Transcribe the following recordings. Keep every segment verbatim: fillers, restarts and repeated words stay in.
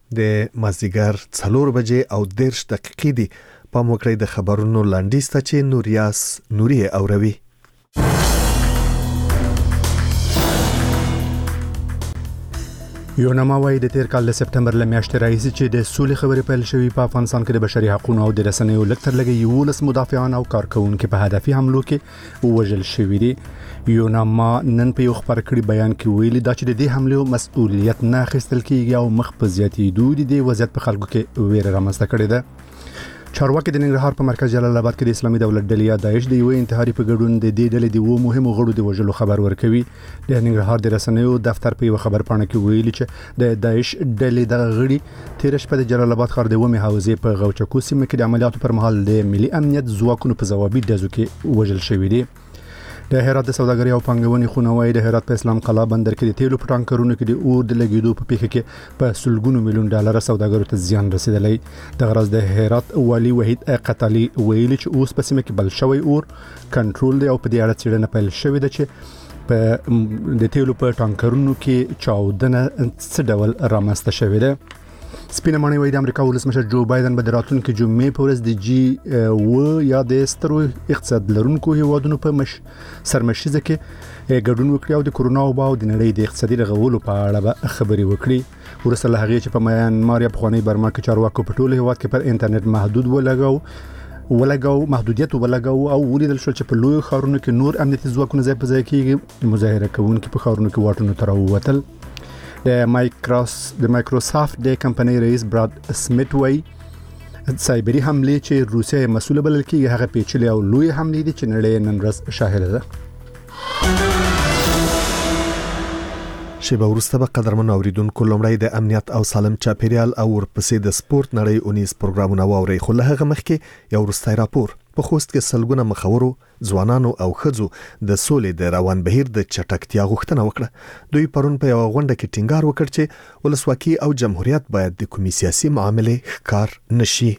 د مازدیګر څلور بجې او دېرش دقیقې دي. پام وکړئ د خبرونو لنډیز ته چې نوریاس نوري اوروي. یوناما وايي د تیر کال د سپټمبر له میاشتې راهیسې چې د سولې خبرې پیل شوې په افغانستان کې د بشري حقوقو او د رسنیو لږ تر لږه یولس مدافعان او کارکونکو په هدفي حملو کې وژل شوي دي. یوناما نن په یو خبر کړي بیان کې ویلي دا چې د دې حملو مسؤلیت نه اخیستل کیږي او مخ په زیاتېدو د وضعیت په خلکو کې ویره رامنځته کړې ده. چارواکي د ننګرهار په مرکز جلال آباد کې د اسلامي دولت ډلې یا داعش د یو انتحاري په ګډون د دې ډلې د وو مهمو غړو د وژلو خبر ورکوي. د ننګرهار د رسنیو دفتر په یو خبر پاڼه کې ویلي چې د داعش ډلې د غړي تیر شپه د جلال آباد ښار د ومه حوزې په غوچکو سیمه کې د عملیاتو پر مهال د ملي امنیت ځواکونو په ځوابي ډزو کې وژل شوي دي. د هرات د سوداګرۍ او پانګونې خونوي د هرات په اسلام قلعه بندر کې د تیلو په ټانکرونو کې د اور د لګیدو په پیښه کې په سلګونو میلیون ډالر سوداګرو ته زیان رسیدلی. د غرض د هرات والی وحید قتالي ویلي چې اوس په سیمه کې بل شوی اور کنټرول دی او په دې اړه څېړنه پیل شوې ده چې په د تیلو په ټانکرونو کې چاودنه څه ډول رامنځته شوې ده. سپینه ماڼۍ وايي د امریکا ولسمشر جو بایدن به د راتلونکي جمعې په ورځ د جی و یا د سترو اقتصاد لرونکو هیوادونو په مش سرمشیزه کې ګډون وکړي او د کورونا وبا او د نړۍ د اقتصادي رغولو په اړه به خبرې وکړي. ورسره له هغې چې په میانمار یا پخواني برما کې چارواکو په ټول هیواد کې پر انټرنیټ محدود ولګاو ولګاو محدودیت ولګاو او ولیدل شو چې په لوی ښارونو کې نور امنیتي ځواکونه ځای په ځای کېږي. مظاهره کوونکي په ښارونو کې واټونو ته راووتل. د مایکروس د مایکروسافت د کمپنۍ رئیس براد سمیت وايي سایبری حمله چې روسیه مسؤل بلل کېږي هغه پیچلې او لوی حمله دي چې نړۍ نن ورځ شاهده ده. شیبه وروسته به قدرمن اوریدونکو لومړی د امنیت او سالم چاپیریال او ورپسې د سپورت نړۍ اونیز پروګرامونه واوري. خو له هغه مخکې یو وروستی راپور. په خوست کې سلګونه مخورو ځوانانو او ښځو د سولې د روان بهیر د چټکتیا غوښتنه وکړه. دوی پرون په یو غونډه کې ټینګار وکړ چې ولسواکي او جمهوریت باید د کومې سیاسي معاملې ښکار نشي.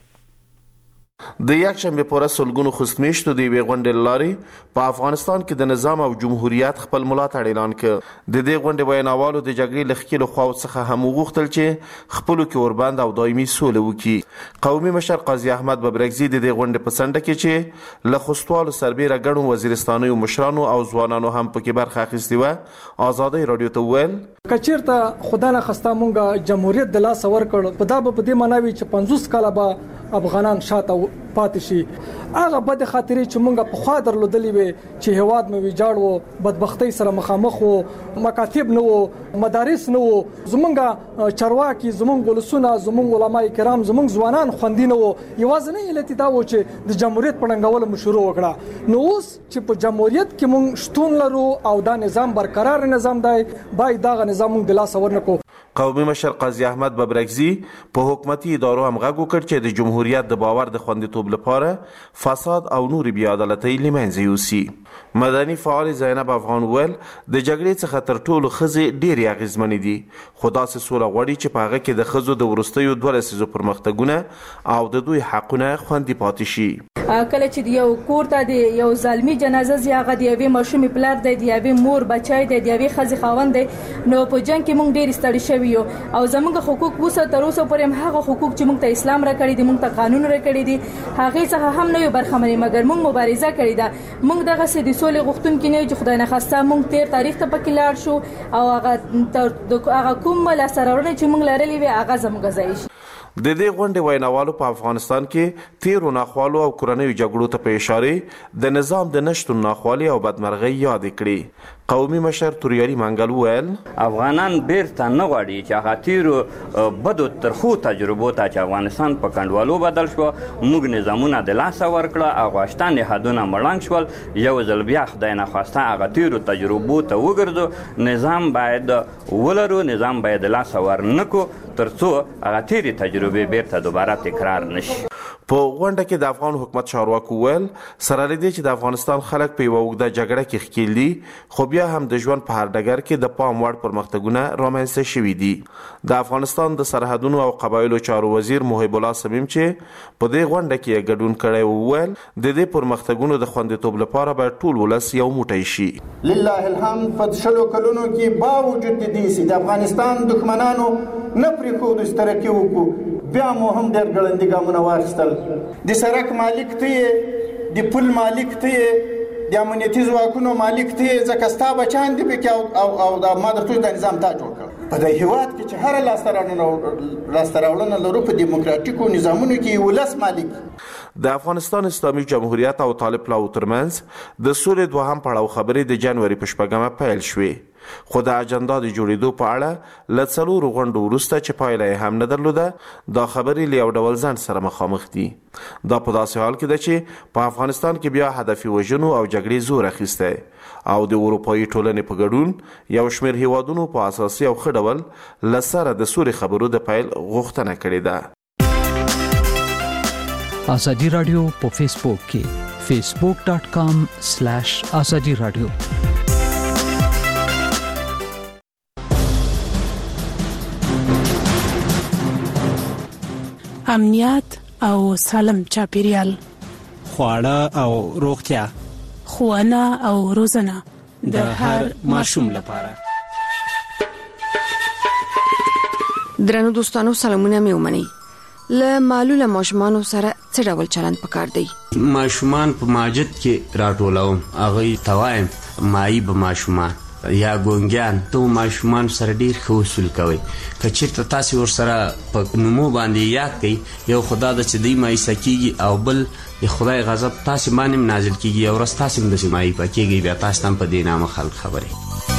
د یک شنبه پوره سلګونو خوستمیشتو د یوې غونډې لارې په افغانستان کې د نظام او جمهوریت خپل ملاتړ اعلان کړ. د دې غونډې ویناوالو د جګړې له ښکېلو خواو څخه هم وغوښتل چې خپلو کې وربند او دایمي سوله وکړي. قومي مشر قاضي احمد ببرګزي د دې غونډې په څنډه کې چې له خوستوالو سربیره ګڼو وزیرستانیو مشرانو او ځوانانو هم پکې برخه اخیستې وه ازادۍ راډیو ته وویل که چېرته خدای نخواسته مونږ جمهوریت د لاسه ورکړ په دا به په دې معنی وي چې پنځوس کاله به افغانان شاته پاتې شي. هغه بد خاطرې چې مونږ په خوا درلودلې وي چې هواد مې ویجاړ وو بدبختۍ سره مخامخ وو مکاتب نه وو مدارس نه وو زمونږ چارواکي زمونږ ولسونه زمونږ علما کرام زمونږ ځوانان خوندي نه وو. یوازینۍ علت دا و چې د جمهوریت په ړنګولو مو شروع وکړه. نو اوس چې په جمهوریت کې مونږ شتون لرو او دا نظام برقرار نظام دی باید دا نظام مونږ د لاسه ورنکو. قومي مشر قاضي احمد ببرګزي په حکومتي ادارو هم غږ وکړ چې د جمهوریت د باور د خوندیتوب لپاره فساد او نور بې عدالتۍ له منځه یوسي. مدني فعال زینب افغان ویل د جګړې څخه تر ټولو ښځې ډېرې اغېزمنې دي خو داسې سوله غواړي چې په هغه کې د ښځو د وروستیو دوه لسیزو پرمختګونه او د دوی حقونه خوندي پاتې شي. کله چې یو کور ته د یو ظالمي جنازه زی هغه د یوې ماشومې پلار دی د یوې مور بچی دی د یوې ښځې خاوند دی نو په جنګ کې موږ ډېر ستړي شوي یو او زموږ حقوق وسه تر اوسه پورې هم هغه حقوق چې موږ ته اسلام راکړي دي موږ ته قانون راکړي دي هغه څخه هم نه یو برخمنې مګر موږ مبارزه کړې ده. موږ دغه سې د سولې غوښتونکي نه چې خدای نه خواسته موږ تیر تاریخ ته پکې لاړ شو او هغه هغه کوم لاسته راوړنې چې موږ لرلې وي هغه زموږ ځای شي. د دې غونډې ویناوالو په افغانستان کې تیرو ناخوالو او کورنیو جګړو ته په اشاره د نظام د نشتون ناخوالي او بدمرغۍ یادې کړې. قومي مشر توریالي منګل وویل افغانان بیرته نه غواړي چې هغه تیرو بدو ترخو تجربو ته چې افغانستان په کنډوالو بدل شو موږ نظامونه د لاسه ورکړه افغانستان نهادونه مړنګ شول یو ځل بیا خدای نخواسته هغه تیرو تجربو ته وګرځو. نظام باید ولرو نظام باید د لاسه ورنکو ترڅو هغه تیرې تجربې بیرته دوباره تکرار نشي. په غونډه کې د افغان حکومت چارواکو ویل سره لدی چې د افغانستان خلک په یو وګړه جګړه کې ښکیل دي خو بیا هم د ژوند په هر ډګر کې د پام وړ پرمختګونه رامنځته شوي دي. د افغانستان د سرحدونو او قبایلو چارو وزیر محب الله صمیم چې په دې غونډه کې ګډون کړی وویل د دې پرمختګونو د خوندیتوب لپاره باید ټول ولس یو موټی شي. لله الحمد په شلو کلونو کې باوجود د دې چې د افغانستان دښمنانو نه پرېښودو چې ترقي وکړو بیا مو هم ډېر ګړندي ګامونه واخیستل. د سړک مالک ته یې د پل مالک ته یې د امنیتي ځواکونو مالک ته یې ځکه ستا بچیان دي پکې او او د ما درته د نظام تا جوړ کړ. په دې هېواد کې چې هره لاسته راوړنه لاسته راوړنه لرو په دیموکراتیکو نظامونو کې ولس مالک. د افغانستان اسلامي جمهوریت او طالب پلاو ترمنځ د سولې دوهم پړاو خبرې د جنوري په شپږمه پیل شوې خو د اجنډا د جوړېدو په اړه له څلورو غونډو وروسته چې پایله یې هم نه درلوده دا خبرې له یو ډول ځنډ سره مخامخ دي. دا په داسې حال کې ده چې په افغانستان کې بیا هدفي وژنو او جګړې زور اخیستی او د اروپایي ټولنې په ګډون یو شمېر هیوادونو په اساسي او ښه ډول له سره د سولې خبرو د پیل غوښتنه کړې ده. ازادي رادیو په فیسبوک کې فیسبوک ډاٹ کام سلیش ازادي رادیو. امنیت او سالم چاپیریال، خواړه او روغتیا، ښوونه او روزنه د هر ماشوم لپاره. درنو دوستانو سلامونه مې ومنئ. له معلوله ماشومانو سره څه ډول چلند پکار دی؟ ماشومان په ماجد کې راټولوم هغوی ته وایم مایي به ماشومان یا ګونګیان ته ماشومان سره ډیر ښه وصول کوئ. که چېرته تاسې ورسره په نومو باندې یاد کوئ یو خدا ده چې دوی مایسه کېږي او بل د خدای غضب تاسې باندې هم نازل کېږي یو ورځ تاسې هم داسې مایي پکېږئ بیا تاسې ته هم په دې نامه خلک خبرې.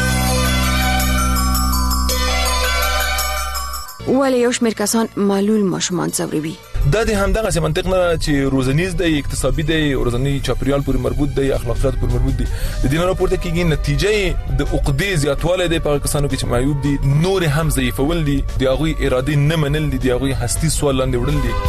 ولې یو شمېر کسان معلول ماشومان ځوروي؟ دا د همدغه منطق نه چې روزنیز دی، اقتصادي دی، روزنی چاپیریال پورې مربوط دی، اخلاقیات پورې مربوط دی. د دې نه راپورته کېږي نتیجه د عقدې زیاتوالی دی په کسانو کې چې معیوب دي، نور هم ضعیفول دي، د هغوی ارادې نه منل دي، د هغوی هستي سوال لاندې وړل دي.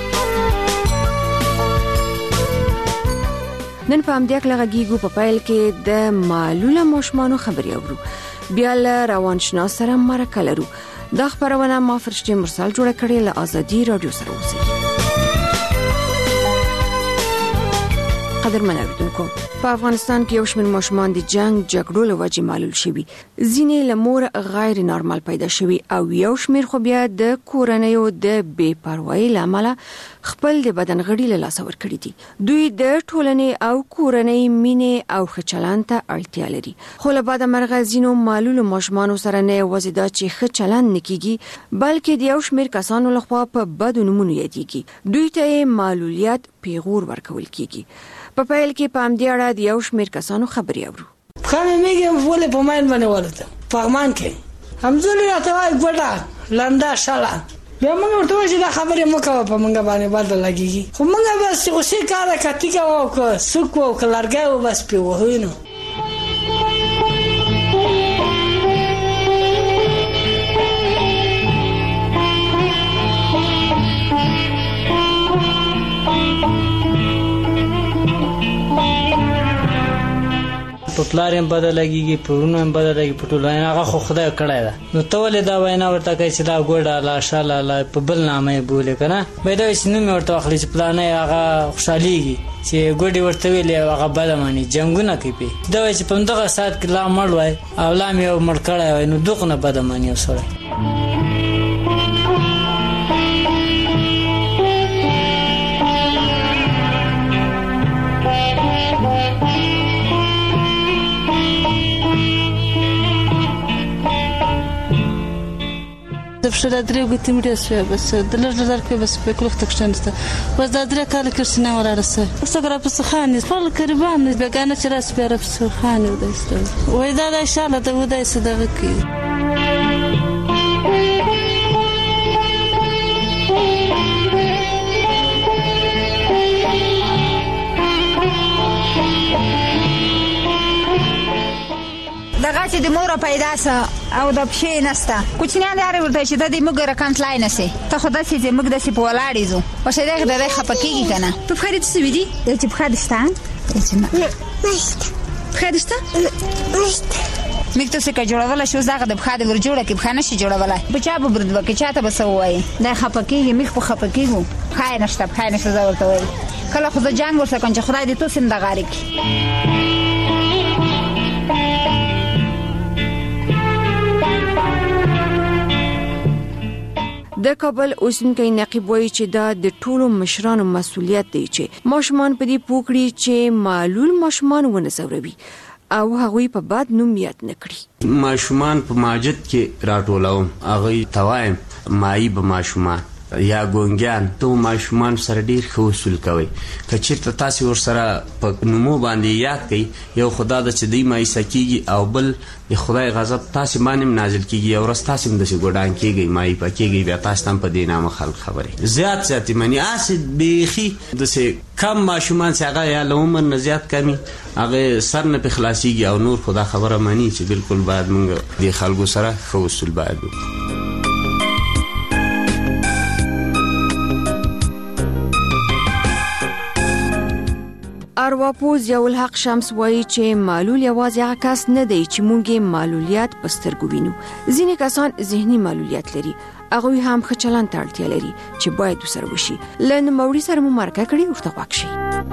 نن په همدې هکله غږیږو په پیل کې د معلوله ماشومانو خبرې اورو. بیا له روانشناس سره مرکه لرو. دا خبرونه ما فرشتي مرسل جوړه کړې له ازادي رادیو سره اوسئ. قدرمن اوریدونکو، په افغانستان کې یو شمېر ماشومان د جنگ جګړو له وجې معلول شوي، ځینې له مور غیر نارمال پیدا شوي او یو شمېر خو بیا د کورنیو د بې پروایۍ له امله خپل د بدن غړي له لاسه ورکړي دي. دوی د ټولنې او کورنۍ مینې او ښه چلند ته اړتیا لري. خو له بده مرغه ځینو معلولو ماشومانو سره نه یوازې دا چې ښه چلند نه کیږي بلکې د یو شمېر کسانو لخوا په بدو نومونو یادېږي. دوی ته یې معلولیت پیغور ورکول کیږي. په پیل کې په همدې اړه د یو شمېر کسانو خبرې اورو. خامې میږم ولې په ماین باندې ولته پغمان کې همزولې راته وایي ګوډه لنده شاله بیا موږ ورته وایي چې دا خبرې مه کوه په موږ باندې بده لګېږي. خو موږ بس غوسې کاره که تیږه وه او که سوک وه او که لرګی وه بس پرې وهو نو. په پلار هم بده لګېږي، په وروڼو هم بده لګي، په ټولو هغه خو خدای کړی ده. نو ته ولې دا وینا ورته کوې چې دا ګوډه لا شاله لا په بل نامه یې بولې که نه؟ باید دا وایي چې نوم یې ورته واخلي چې پلانی هغه خوشحالېږي چې ګوډې ورته ویلې هغه بده ماني جنګونه کوي پې. دا وایي چې په همدغه ساعت کې لا مړ وای او لا مې یو مړ کړی وای نو دوغ نه بده ماني یو سړی. Zawsze drugą tym razem, bas, dlaczego zarkę bas pekluch tak szczęście. Bas da drugą kale kirsina wala rasa. Bas gra bas khani, fal karban, bagana ras biara bas khani ودا است. وإذا لا شاء الله ده ودا يصدقك. دغه چې د مور پیدا سه او د پښې نسته کوچنیان دې ورته چې د دې موږ رقم تلای نسی ته خو داسې چې موږ داسې په ولاړې زو په شه دغه دغه خپکیږي کنه په خرید څه وی دي چې په خرید شته چې نه نشته خرید شته نشته مکتو څه کا جوړول شو زغه د بخاده ور جوړه کې بخانه شي جوړولای بچا به برد وکي چاته به سوای دا خپکیږي مخ په خپکیږي خای نشته خای نشته ورته وای کله خو د جنگ ورسره کنه خدای دې تو سم د غاریک د کابل اوسنۍ نقیب وایي چې دا د ټولو مشرانو مسولیت دی چې ماشومان په دې پوکړي چې معلول ماشومان ونه زوروي او هغوی په بد نوم یاد نکړي. ماشومان په ماجد کې راټولوم هغوی توایم مایي به ماشومان یا ګونګیان ته ماشومان سره ډیر ښه وصول کوئ که چېرته تاسې ورسره په نومو باندې یاد کوئ یو خدا ده چې دوی مایوسه کېږي او بل د خدای غضب تاسې باندې هم نازل کېږي یو ورځ تاسې هم داسې ګوډان کېږئ مایوپه کېږئ بیا تاسې ته هم په دې نامه خلک خبرې زیات زیات یې مني هسې بیخي داسې کم ماشومان چې هغه یا له عمر نه زیات کمي هغه سر نه پې خلاصېږي او نور خو دا خبره مني چې بلکل باید موږ دې خلکو سره ښه وصول باید وکړو. ارواپوز یولحق شمس وایي چې معلول یوازې هغه کس نه دی چې موږ یې معلولیت په سترګو وینو. ځینې کسان ذهني معلولیت لري هغوی هم ښه چلند ته اړتیا لري چې باید ورسره وشي. له نوموړي سره مو مرکه کړې ورته غوږ شئ.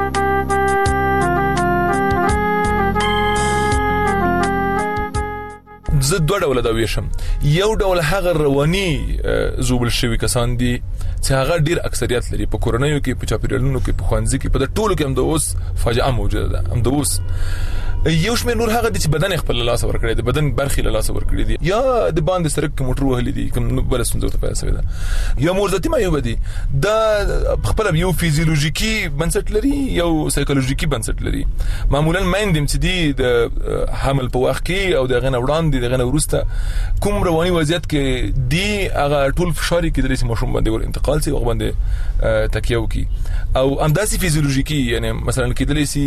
زه دوه ډوله دا ویشم. یو ډول هغه رواني زوبل شوي کسان دي چې هغه ډیر اکثریت لري په کورنیو کې په چاپیریالونو کې په ښوونځي کې په ټولو کې هم د اوس فاجعه موجوده ده. هم د اوس یو شمېر نور هغه دي چې بدن خپل له لاسه ورکړی دی بدن برخې له لاسه ورکړي دي یا د باندې سرک کې موټر وهلي دي کوم بل ستونزه ورته پیدا شوې ده یا مورزتي معیوبه دي دا خپل یو فیزیولوژیکي بنسټ لري یو سایکولوژیکي بنسټ لري. معمولا مایندم چې دي د حمل په وخت کې او دغه نه وړاندې دغه نه وروسته کوم رواني وضعیت کې دي هغه ټول فشار کې درې ماشوم باندې ور انتقال سي او باندې تکیه وکي او همداسي فیزیولوژیکي یعنی مثلا کېدلی سي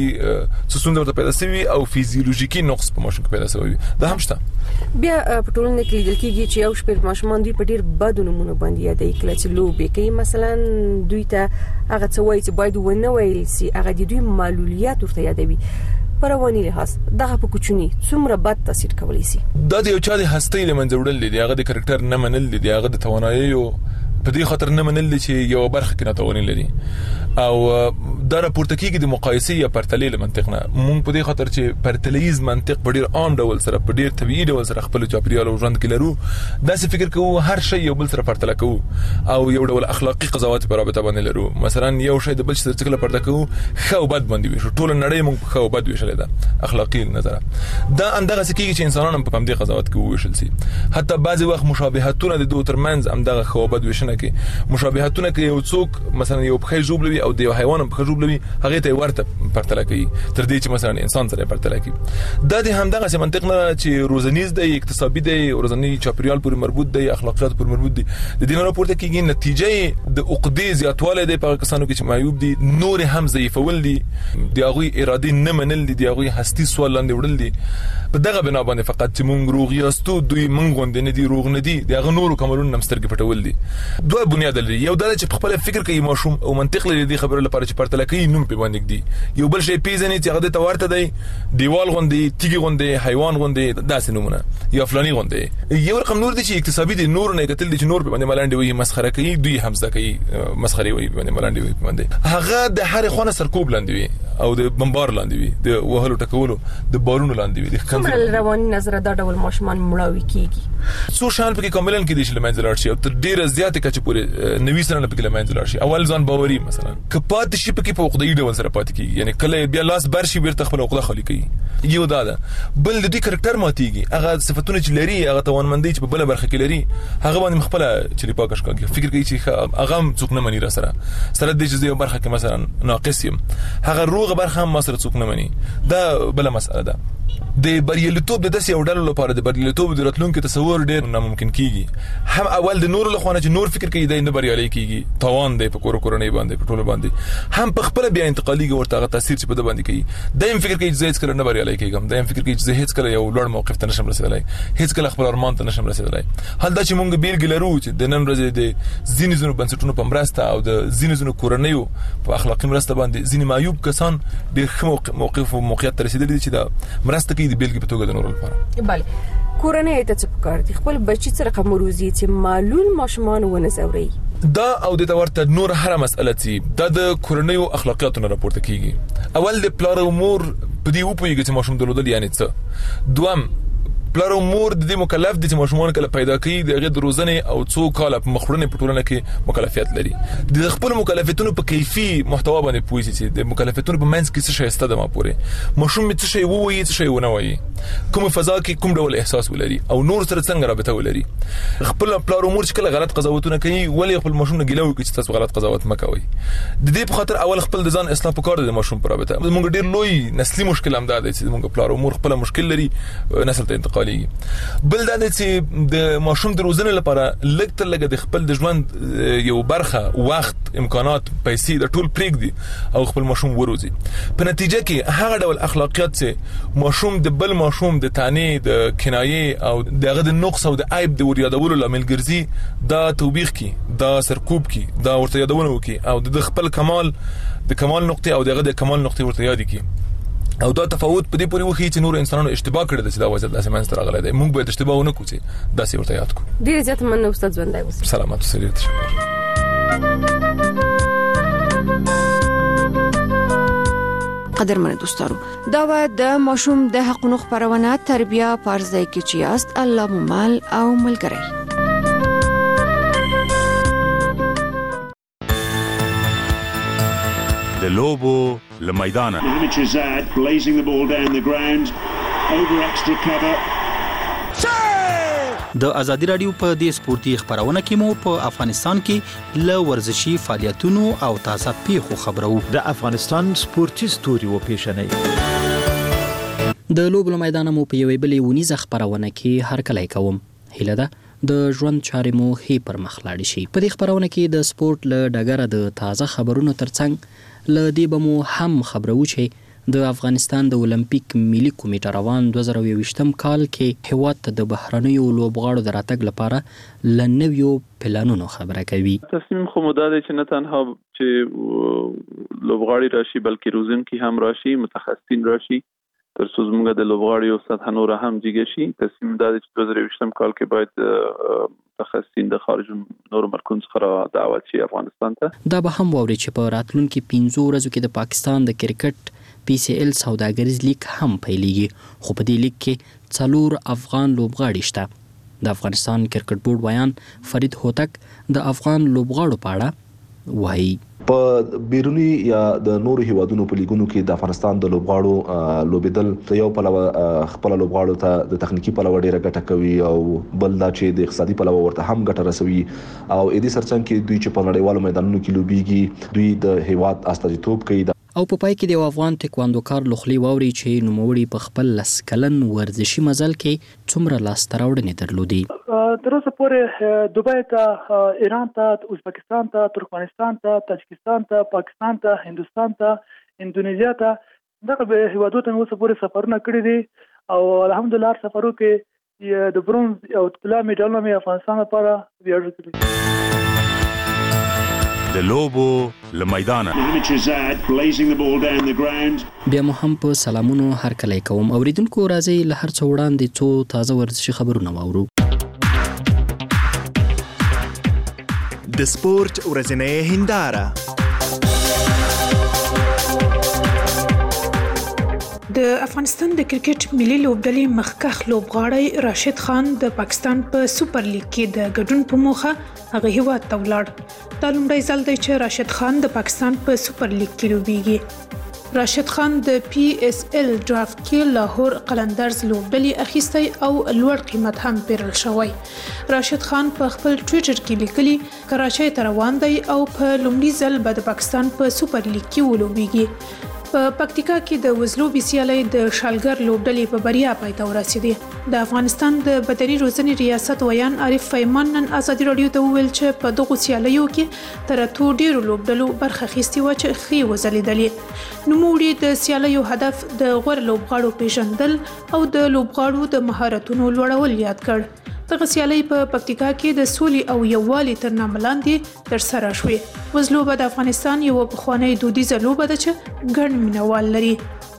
څه ورته پیدا شي او فیزیولوژیکي نقص په ماشوم کې پیدا شوی دا هم شته. بیا په ټولنه کې لیدل کېږي چې یو شپږ ماشومان دوی په ډیر بد نمونه باندې یادې کله چې لوبې کوي مثلا دوی ته هغه څه وایي چې باید ونه ویل سي هغه د دوی معلولیت ورته یادوي په رواني لحاظ دغه په کوچني څومره بد تاثیر کولی سي. دا د یو چا د هستۍ له منځه وړل دي هغه د کریکټر نه منل دي هغه د تواناییو په دې خاطر نه منل دي چې یو برخه کې ناتواني لري او دا راپورته کېږي د مقایسې یا پرتلې له منطق نه مونږ په دې خاطر چې پرتلیز منطق په ډیر عام ډول سره په ډیر طبيعي ډول سره خپل چاپیریال او ژوند کې لرو داسې فکر کوو هر شی یو بل سره پرتله کوو او یو ډول اخلاقی قضاوت په رابطه باندې لرو. مثلا یو شی د بل سره څنګه پرتله کوو ښه او بد باندې وي ټول نړۍ مونږ ښه او بد ویشلې ده اخلاقی نظر دا اندغه کېږي چې انسانانو په دې قضاوت کوي ویشل سي حتی بعضي وخت مشابهتونه د دوه ترمنځ اندغه ښه او بد ویشنه کې مشابهتونه کې یو څوک مثلا یو بخې جوړوي او د حیوان په جوړوي هغه ته ورته پرتله کوي تر دې چې مثلا انسان سره پرتله کوي. دا د همدغه منطق نه چې روزنیز دی اقتصادي دی ورځنی چاپیریال پورې مربوط دی اخلاقیات پورې مربوط دی د دې نه راپورته کېږي نتیجه د عقدې زیاتواله دی په کسانو کې چې معیوب دي نور هم ضعیفول دي د هغه اراده نه منل دي د هغه هستی سوال لاندې وړل دي په دغه بنا باندې فقط چې مونږ روغ یاستو دوی مونږ غوندې نه دي روغ نه دي د هغه نورو کمرونو نمسترګ پټول دي. دوه بنیاد لري یو دا چې خپل فکر کوي ماشوم او منطق لري د خبرو لپاره چې پرتله کوي نوم په باندې دي یو بل شی پیژني چې هغه ته ورته دی دیوال غوندې تیګي غوندې حیوان غوندې داسې نمونه یا فلاني غوندې. یو رقم نور دي چې اقتصادي دي نور نه کتل دي چې نور په باندې ملاندې وي مسخره کوي دوی همزه کوي مسخري وي باندې ملاندې وي باندې هغه د هر خونه سرکوب لاندې وي او د بمبار لاندې وي د وهلو ټکولو د بارونو لاندې وي د کومه رواني نظر دا ډول ماشومان مړاوي کیږي څو شان پکې کوملن کې دي چې لمنځه لاړ شي او تر ډیره زیاته کچې پورې نوي سره پکې لمنځه لاړ شي. اول ځان باوري مثلا کپات شي پکې په عقدې ډول سره پات کیږي یعنی کله بیا لاس برشي بیرته خپل عقده خالي کوي یو دا ده بل د دې کریکټر ماتيږي هغه صفاتونه چې لري هغه توانمندي چې په بل برخه کې لري هغه باندې خپل چې پاکش کوي فکر کوي چې هغه څوک نه مني را سره سره د دې برخه کې مثلا ناقص يم هغه روغه برخه هم ما سره څوک نه مني دا بل مسأله ده. د بریالیتوب د داسې یو ډول لپاره د بریالیتوب د راتلونکو تصور ډیر ناممکن کیږي. هم اول د نور له خوانه چې نور فکر کوي د نه بریالي کیږي، توان دی په کور کورنۍ باندې په ټول باندې، هم په خپل بیا انتقالي ورته تاثیر چې په د باندې کوي. دایم فکر کوي چې زه هیڅ کله نه بریالي کیږم، دایم فکر کوي چې زه هیڅ کله یو لوړ موقف ته نشم رسیدلی، هیڅ کله خپل ارمان ته نشم رسیدلی. حال دا چې مونږ بیلګې لرو چې د نن ورځې د ځینې ځینو بنسټونو په مرسته او د ځینې ځینو کورنیو په اخلاقي مرسته باندې ځینې معیوب کسان ډېر ښه موقف او موقعیت ته رسیدلي دي چې دا مرسته کوي د بیلګې په توګه د نورو لپاره. بله کورنۍ ته څه پکار دي خپل بچي سره کوم روزي چې معلول ماشومان ونه زوري دا او د تورته نور هر مسأله چې د کورنیو اخلاقیاتو نه راپورته کیږي. اول د پلار او مور په دې وپویږي چې ماشوم درلودل یعنی څه. دوم پلار او مور د دې مکلف دي چې ماشومان کله پیدا کوي د غیر روزنه او څو کال په مخورنه په ټولنه کې مکلفیت لري. د خپل مکلفیتونو په کیفي محتوا باندې پوي چې د مکلفیتونو په منځ کې څه شی ستده ما پوره ماشوم څه شی وایي څه شی ونه وایي، کوم فضا کې کوم ډول احساس ولري او نور سره څنګه رابطه ولري. خپل پلار او مور چې کله غلط قضاوتونه کوي ولې خپل ماشوم نه ګیلو کوي چې تاسو غلط قضاوت مکوئ. د دې په خاطر اول خپل د ځان اصلاح پکار دی د ماشوم پر رابطه. موږ ډیر لوی نسلي مشکل هم دا دی چې موږ پلار او مور خپل مشکل لري نسل ته انتقالي. بل دا چې د ماشوم د روزنې لپاره لږ تر لږه د خپل د ژوند یو برخه وخت امکانات پیسې د ټول پریږدي او خپل ماشوم وروزي. په نتیجه کې هغه ډول اخلاقیات چې ماشوم د بل ماشوم د تانه د کنایه او دغه د نقص او د عیب د وریادولو لامل ګرځي دا توبېخ کی دا سرکوب کی دا ورته یادونه وکي او د خپل کمال د کمال نقطه او دغه د کمال نقطه ورته یاد کی او دا تفاوت په دې پورې وخی چې نور انسانانو اشتباه کړی د دا وجه د اسمان ستر غلې دی. موږ به اشتباه ونه کوو چې دا سی ورته یاد کو. ډیر زیات مننه استاد ژوندای اوسه. سلامات اوسئ. قدرمن دوستانو دا و د ماشوم د حقوقو خبرونه تربیه پارځای کې چې است الله ممال او ملګری. د لوبو لمیدانه Hamid blazing the ball down the ground over extra cover. د ازادي رادیو په دې سپورتي خبرونه کې مو په افغانستان کې ل ورزشي فعالیتونو او تازه پیښو خبرو. د افغانستان سپورتي ستوري و پیښنې د لوبو لمیدانه مو په یوې بلې ونیزه خبرونه کې هر کله کوم هیله ده د ژوند چارې مو هی پر مخ لاړ شي. په دې خبرونه کې د سپورت له ډګره د تازه خبرونو ترڅنګ ل دې بمو هم خبرو چې د افغانستان د اولمپیک ملي کمیټه روان دوه زره یوویشتم کال کې هیواد ته د بهرنیو لوبغاړو د راتګ لپاره لنویو پلانونو خبره کوي. تصمیم خو مدار چې نه تنها چې لوبغاړي راشي بلکې روزونکي هم راشي، متخصصین راشي تر څو زموږ د لوبغاړو سطح نور هم جګ شي. تصمیم دا چې دوه زره یوویشتم کال کې باید متخصصین د خارج نور مرکز څخه دعوت شي افغانستان ته. دا به هم ووري چې په راتلونکو پنځو ورځو کې د پاکستان د کرکټ پی سی ایل سوداګریز لیگ هم پیلېږي، خو په دې لیگ کې څلور افغان لوبغاړي شته. د افغانستان کرکټ بورډ ویان فرید هوتک د افغان لوبغاړو په اړه وایي. په بیرونی یا د نورو هیوادونو په لیګونو کې د افغانستان د لوبغاړو لوبیدل ته یو پلوه خپل لوبغاړو ته د تخنیکی پلوه ډیره ګټه کوي او بل دا چې د اقتصادي پلوه ورته هم ګټه رسوي او اې دې سرچن کې دوی چې په نړیوالو میدانونو کې لوبيږي دوی د هیواد استازیتوب کوي. او په پای کې د افغان تکواندوکار لخلی ووري چې نوموړي په خپل لسکلن ورزشي مزل کې څومره لاسته راوړنې درلودي. تر اوسه پورې دوبۍ ته، ایران ته، ازبکستان ته، ترکمنستان ته، تاجکستان ته، پاکستان ته، هندستان ته، اندونیزیا ته دغه هیوادونو ته اوسه پورې سفرونه کړی دي او الحمدلله سفرو کې د برونز او طلا میډالونه مې افغانستان لپاره ویاړ کړی. د لوبو لمیدانه بیا مو هم په سلامونو هر کله کوم اوریدونکو راځي له هر څو وړاندې څو تازه ورزشي خبرونه واورو. د سپورت ورځنۍ هنداره. د افغانستان د کرکټ ملي لوبډلې مخکښ لوبغاړی راشد خان د پاکستان په سوپر لیګ کې د ګډون په موخه هغه هیواد ته ولاړ. دا لومړی ځل دی چې راشد خان د پاکستان په سوپر لیګ کې لوبیږي. راشد خان د پی ایس ایل ډرافت کې لاهور قلندرز لوبډلې اخیستی او لوړ قیمت هم پیرل شوی. راشد خان په خپل ټویټر کې لیکلي کراچۍ ته روان دی او په لومړي ځل به د پاکستان په سوپر لیګ کې ولوبیږي. په پکتیکا کې د وزلوبې سیالۍ د شالګر لوبډلې په بریا پای ته ورسېدې. د افغانستان د بدني روزنې ریاست ویان عارف فیمان نن ازادي راډیو ته وویل چې په دغو سیالیو کې تر اتو ډیرو لوبډلو برخه اخیستې وه چې ښې وځلېدلې. نوموړي د سیالیو هدف د غوره لوبغاړو پیژندل او د لوبغاړو د مهارتونو لوړول یاد کړ. دغه سیالۍ په پکتیکا کې د سولې او یووالي تر نامه لاندې ترسره شوې. وزلوبه د افغانستان یوه پخوانۍ دودیزه لوبه ده چې ګڼ مینوال لري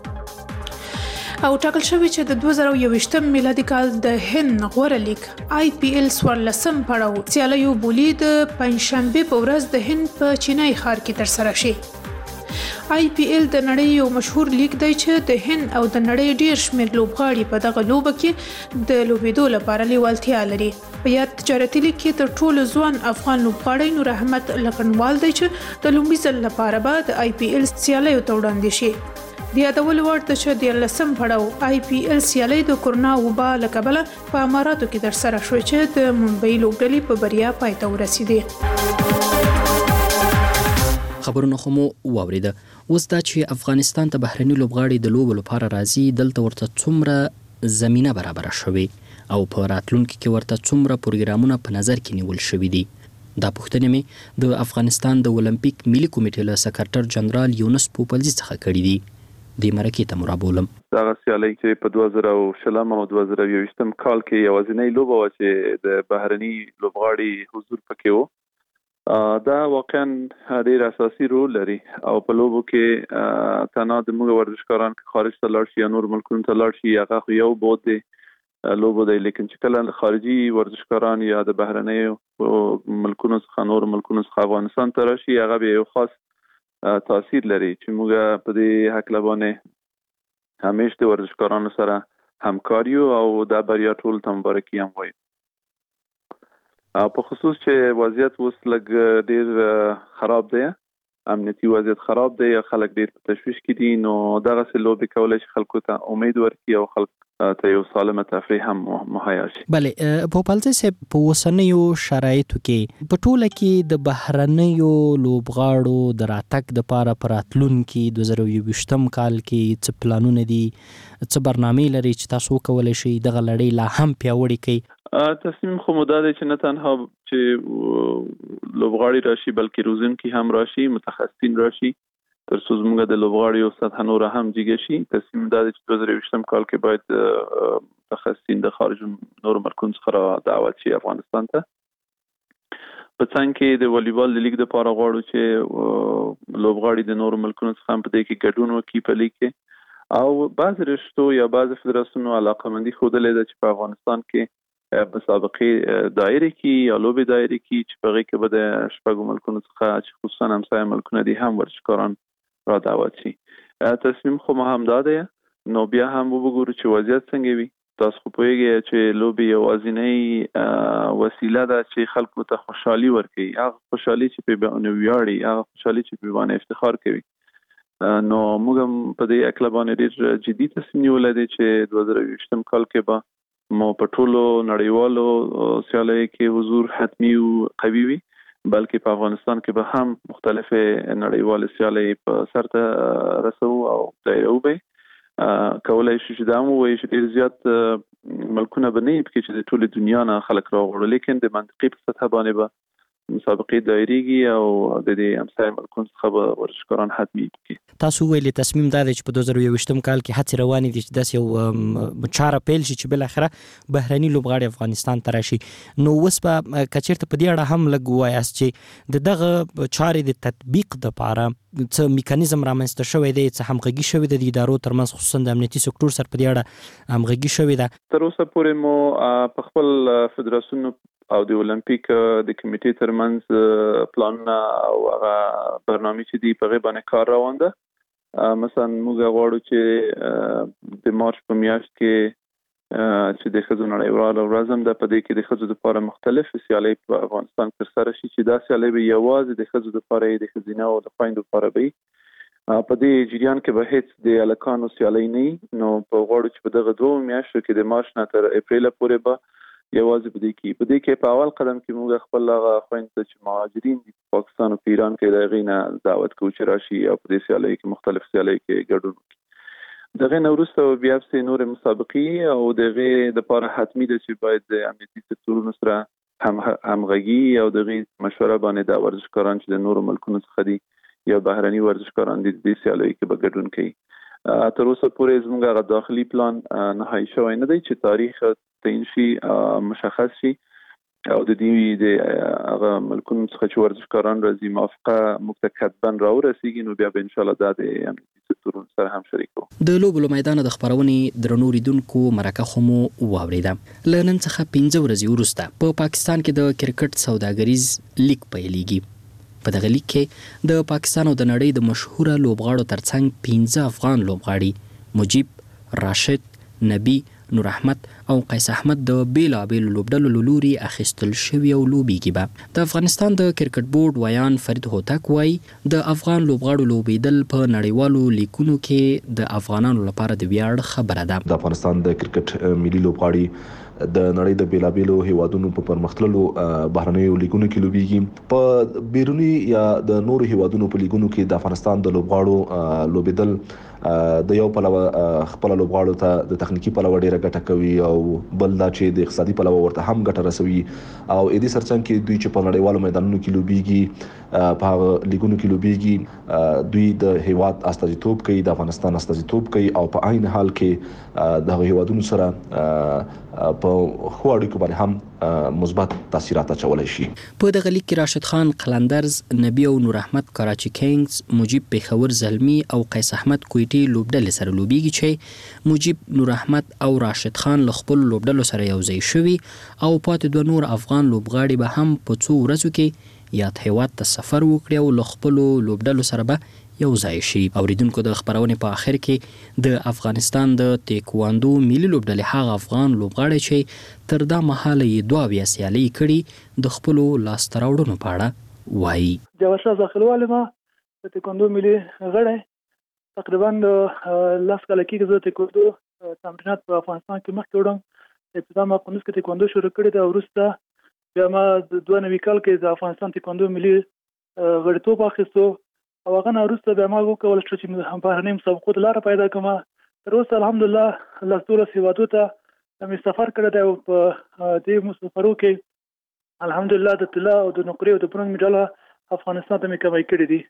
او ټاکل شوی چې د دوه زره یوویشتم میلادي کال د هند غوره لیګ آی پی ایل څوارلسم پړاو سیالیو بولي د پنجشنبې په ورځ د هند په چینای ښار کې ترسره شي. آی پی ایل د نړۍ یو مشهور لیګ دی چې د هند او د نړۍ ډیر شمېر لوبغاړي په دغه لوبه کې د لوبېدو لپاره لیوالتیا لري. په یاد تجارتي لیګ کې تر ټولو ځوان افغان لوبغاړی نور احمد لکنوال دی چې د لومړي ځل لپاره به د آی پی ایل سیالیو ته وړاندې شي. د یادولو وړ ده چې دیارلسم پړاو آی پی ایل سیالۍ د کورونا وبا له کبله په اماراتو کې ترسره شوې چې د ممبئی لوبډلې په بریا پای ته ورسېدې. خبرونه خو مو واوریده. اوس دا چې افغانستان ته بهرني لوبغاړي د لوبو لپاره راځي، دلته ورته څومره زمینه برابره شوې او په راتلونکي کې ورته څومره پروګرامونه په نظر کې نیول شوي دي. دا پوښتنې مې د افغانستان د اولمپیک ملي کمیټې له سکرټر جنرال یونس پوپلزي څخه کړي دي. د مرکې ته مرابولم دغه سیالۍ چې په دوه زره شلم او دوه زره یوویشتم کال کې یوازینۍ لوبه وه چې د بهرني لوبغاړي حضور پکې و. دا واقعا ډیر اساسي رول لري او په لوبو کې تنها د موږ ورزشکاران خارج ته لاړ شي یا نور ملکونو ته لاړ شي هغه خو یو بود دی لوبو دی، لیکن چې کله خارجي ورزشکاران یا د بهرنیو ملکونو څخه نور ملکونو څخه افغانستان ته راشي هغه به یو خاص تاثیر لري چې موږ په دې حق لبانه همیشه د ورزشکارانو سره همکاریو او دا بریا ټول ته مبارکي هم وایي. په خصوص چې وضعیت اوس لږ ډیر خراب دی، امنیتي وضعیت خراب دی، خلک ډیر په تشویش کې دي، نو دغه لوبې کولی شي خلکو ته امید ورکړي او خلک ته یو سالمه تفریح هم مهیا شي. بلې پوپلزي صاحب په اوسنیو شرایطو کې په ټوله کې د بهرنیو لوبغاړو د راتګ دپاره په راتلونکي دوه زره یوویشتم کال کې څه پلانونه دي، څه برنامې لري چې تاسو وکولی شئ دغه لړۍ لا هم پیاوړې کړئ؟ تصمیم خو مو دا دی چې نه تنها چې لوبغاړي راشي بلکې روزونکي هم راشي، متخصصین راشي تر څو زموږ د لوبغاړیو سطحه نوره هم جګه شي. تصمیم دا دی چې دوه زره یوویشتم کال کې باید متخصصین د خارج نورو ملکونو څخه را دعوت شي افغانستان ته. په څنګ کې د والیبال د لیګ دپاره غواړو چې لوبغاړي د نورو ملکونو څخه هم په دې کې ګډون وکړي په لیګ کې، او بعض رشتو یا بعض فدراسیونو علاقمندي ښودلې ده چې په افغانستان کې مسابقې دایره کې یا لوبې دایره کې چې په هغې کې به د شپږو ملکونو څخه چې خصوصا همسایه ملکونه دي هم ورزشکاران را دعوت شي. تصمیم خو ما هم دا دی، نو بیا هم وګورو چې وضعیت څنګه وي. تاسو خو پوهېږئ چې لوبې یوازینۍ وسیله ده چې خلکو ته خوشحالي ورکوي، هغه خوشحالي چې پرې باندې ویاړي، هغه خوشحالي چې پرې باندې افتخار کوي. نو موږ هم په دې هکله باندې ډېر جدي تصمیم نیولی دی چې دوه زره یوویشتم کال کې به مو په ټولو نړیوالو سیالیو کې حضور حتمي او قوي وي، بلکې په افغانستان کې به هم مختلفې نړیوالې سیالۍ په سر ته رسو او دایره وبې کولی شي چې دا هم ووایي چې ډېر زیات ملکونه به نه وي پکې چې د ټولې دنیا نه خلک راغواړو، لیکن د منطقي په سطحه باندې به مسابقې دایریږي او د دې همسایه ملکونو څخه به ورزشکاران حتمي پکې. تاسو ویلي تصمیم دا دی چې په دوه زره یوویشتم کال کې هڅې روانې دي چې داسې یو چاره پیل شي چې بالاخره بهرني لوبغاړي افغانستان ته راشي. نو اوس به که چېرته په دې اړه هم لږ ووایاست چې د دغه چارې د تطبیق دپاره څه میکانیزم رامنځته شوی دی، څه همغږي شوې ده د ادارو ترمنځ خصوصا د امنیتي سکتور سره په دې اړه همغږي شوې ده؟ تر اوسه پورې مو په خپل فدراسیون او د اولمپیک د کمیټې ترمنځ پلانونه او هغه برنامې چې دي په هغې باندې کار روان ده. مثلا موږ غواړو چې د مارچ په میاشت کې چې د ښځو نړیواله ورځ هم ده، په دې کې د ښځو دپاره مختلف سیالۍ په افغانستان کې ترسره شي چې دا سیالۍ به یوازې د ښځو دپاره یې د ښځینه او د خویندو دپاره به وي. په دې جریان کې به هیڅ د هلکانو سیالۍ نه وي. نو په غواړو چې په دغه دوو میاشتو کې د مارچ نه تر اپریله پورې به یوازې په دې کې په دې کې په اول قدم کې موږ خپل هغه خويندې چې مهاجرین دي پاکستان او ایران کې د غینا دعوت کوو چې راشي او په دې سیالۍ کې مختلف سیالۍ کې ګډون وکړي. دغه نورسته بیا په نور مسابقې او دغه د لپاره حتمی ده چې باید د امنیتي سکتورونو سره هم همغږي او دغه مشوره باندې د ورزشکاران چې د نورو ملکونو څخه دي یا بهرني ورزشکاران دي د سیالۍ کې به ګډون کوي. تر اوسه پورې زموږ غو داخلي پلان نهایی شوی نه دی چې تاریخ تعیین شي مشخص شي او د دې د هغه ملکونو څخه چې ورزشکاران راځي موافقه متکتبن راورسیږي نو بیا به ان شاء الله د امنیتي سکتورونو سره هم شریکو. د لوبو له میدان د خبرونې درنو ریدونکو مرکه خو مو واوریده. ل نن څخه پنځه ورځې وروسته په پا پاکستان کې د کرکټ سوداګریز لیګ پیلېږي. په دغه لیګ کې د پاکستان او د نړۍ د مشهوره لوبغاړو ترڅنګ پنځه افغان لوبغاړي مجيب، راشد، نبی، نور احمد او قیس احمد د بیلابیلو لوبډلو لوري اخیستل شوی او لوبېږي. به د افغانستان د کرکټ بورډ ویان فرید هوتک وایي د افغان لوبغاړو لوبېدل په نړیوالو لیګونو کې د افغانانو لپاره د ویاړ خبره ده. د افغانستان د کرکټ ملي لوبغاړي د نړۍ د بیلابیلو هیوادونو په پرمختللو بهرنیو لیګونو کې لوبېږي. په بیرونی یا د نورو هیوادونو په لیګونو کې د افغانستان د لوبغاړو لوبېدل د یو پلوه خپل لوبغاړو ته د تخنیکی پلوه ډیره ګټه کوي او بل دا چې د اقتصادي پلوه ورته هم ګټه رسوي او اې دې سرچن کې دوی چې په نړیوالو میدانونو کې لوبېږي په لیګونو کې لوبېږي دوی د هیواد استازیتوب کوي، د افغانستان استازیتوب کوي او په عین حال کې د هیوادونو سره په خو اړیکو باندې هم مثبت تاثیرات اچولای شي. په دغه لیګ کې راشد خان قلندرز، نبی او نور احمد کراچي کینګز، مجيب پیښور زلمی او قیس احمد کویټي لوبډلې سره لوبېږي چې مجيب، نور احمد او راشد خان له خپل لوبډلو سره یوځای شوي او پاتې دوه نور افغان لوبغاړي به هم په څو ورځو کې یاد هیواد ته سفر وکړي او له خپل لوبډلو سره به یو ځای شي. اوریدونکو د خبرونې په اخر کې د افغانستان د تیکواندو ملي لوبډلې هغه افغان لوبغاړي چې تر دا مهاله یې دوه اویا سیالۍ کړي د خپلو لاسته راوړنو په اړه وایي. جواهرشاه داخلواله ما د تیکواندو ملي غړی تقریبا لاس کاله کې د تیکواندو تمرینات په افغانستان کې مخکې وړم. ابتدا ما قندوز کې تیکواندو شروع کړی دا وروسته بیا ما دوه نوي کال کې د افغانستان تیکواندو ملي غړیتوب اخیستو او هغه نه وروسته بیا ما وکول چې بهرني مسابقو ته لاره پیدا کړم. تر اوسه الحمدلله لاس دولس هیوادو ته مې سفر کړی دی او په دې سفرو کې الحمدلله د طلا او د نقرې او د برونز میډال افغانستان ته مې کمای کړی دي.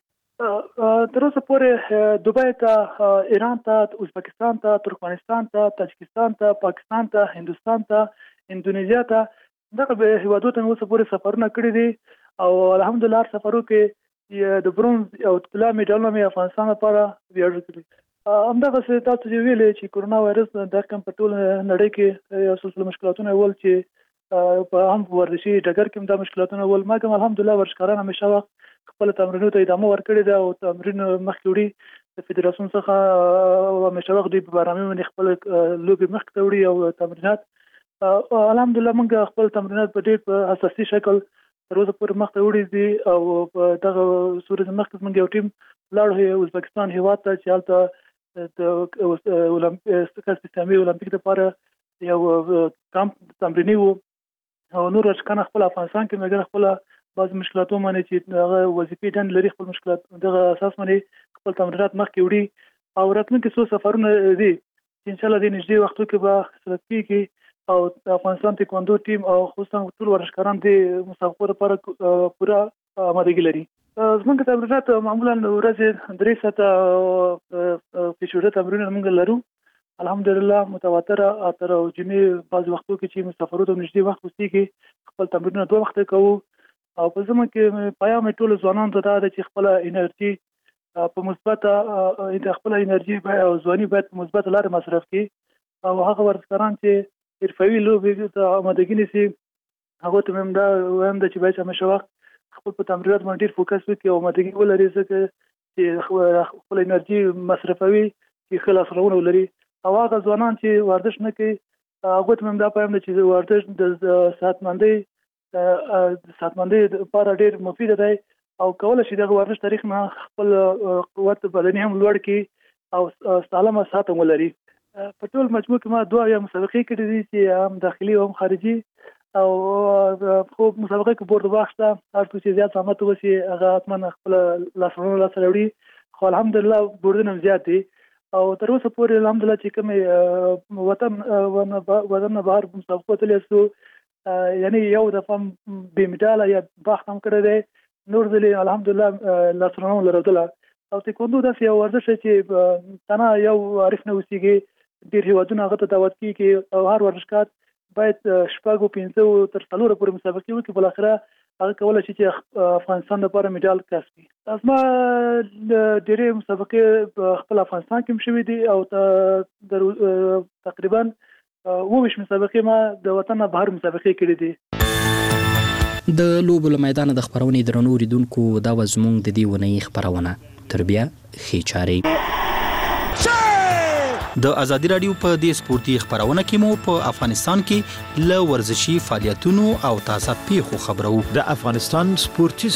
تر اوسه پورې دوبۍ ته، ایران ته، ازبکستان ته، ترکمنستان ته، تاجکستان ته، پاکستان ته، هندوستان ته، اندونیزیا ته دغه هیوادو ته اوسه پورې سفرونه کړی دي او الحمدلله هر سفرو کې د برونز او طلا میډالونه مې افغانستان لپاره ویاړ کړی. همدغه څه تاسو چې ویلې چې کورونا وایرس د کم په ټول نړۍ کې یو سلسله مشکلاتونه ول چې په هم ورزشي ډګر کې د مشکلاتونه ول ما کوم الحمدلله ورزشکاران همیشه وخت خپل تمرینونو ته ادامه ورکړي دا او تمرین مخکې وړي د فدراسیون څخه همیشه وخت دوی په برنامه باندې خپل لوبي مخکې وړي او تمرینات الحمدلله موږ خپل تمرینات په ډېر اساسي شکل تر اوسه پورې مخته وړي دي او په دغه صورت مخکې موږ یو ټیم لاړو ازبکستان هیواد ته چې هلته د اولمپیک اسلامي اولمپیک لپاره یو کمپ تمریني وو او نور اشکان خپل افغانستان کې مګر خپل بعض مشکلاتو باندې چې هغه وظیفې دن لري خپل مشکلات دغه اساس باندې خپل تمرینات مخکې وړي او راتلونکي څو سفرونه دي ان شاء الله د نږدې وختو کې به حاصل کیږي او افغانستان تیکواندو ټیم او خصوصا ټول ورزشکاران د مسابقو لپاره پوره آمادګي لري. زموږ تمرینات معمولا ورځې درې ساعته فیشوره تمرینونه موږ لرو الحمدلله متواتره تر جمعې بعض وختو کې چې مسافرو ته نږدې وخت وسیږي خپل تمرینونه دوه وخت کوو او په زموږ کې پیغام ټول ځوانانو ته دا چې خپل انرژي په مثبت خپل انرژي او ځواني باید په مثبت لار مصرف کړي او هغه ورزشکاران چې حرفوي لوبې ته آمادګي نیسي هغه ته هم دا وایم چې باید همیشه وخت خپل په تمرینات باندې ډېر فوکس وکړي او آمادګي ولري ځکه چې خپل انرژي مصرفوي چې ښه لاسته ولري او هغه ځوانان چې ورزش نه کوي هغه ته هم دا پیغام دی چې ورزش د صحتمندۍ د صحتمندۍ لپاره ډېر مفید دی او کولای شي دغه ورزش تاریخ نه خپل قوت بدني هم لوړ کړي او سالمه صحت ولري. په ټول مجموع کې ما دوه یا مسابقې کړې دي چې هم داخلي او هم خارجي او خو مسابقه کې بورډ واخسته هر څه چې زیات زحمت وشي هغه اتمن خپل لاسونه لاس راوړي خو الحمدلله بورډونه زیات دي او تر اوسه پورې الحمدلله چې کوم وطن وطن بهر مسابقه تلې سو یعنی یو دفعه به مډال یا باخت هم کړی دی نور ځلې الحمدلله لاسونه لرودله او تکوندو داسې یو ورزش چې تنه یو عارف نه اوسېږي ډېر هیوادونه هغه ته دعوت کیږي او هر ورزشکار باید شپږو پنځه تر څلورو پورې مسابقې وکړي بل اخره هغه کولای شي چې افغانستان لپاره مډال کسب کړي. ازما ډېرې مسابقې خپل افغانستان کې شوې دي او تقریبا اووه مسابقې ما د وطن بهر مسابقې کړې دي. د لوبو له میدان د خبرونې درنو اوریدونکو دا و زموږ د دې ونې خبرونه تر بیا ښې چارې. د ازادي رادیو په دې سپورتي خبرونه کې مو په افغانستان کې ل ورزشي فعالیتونو او تازه پیښو خبرو. د افغانستان سپورتي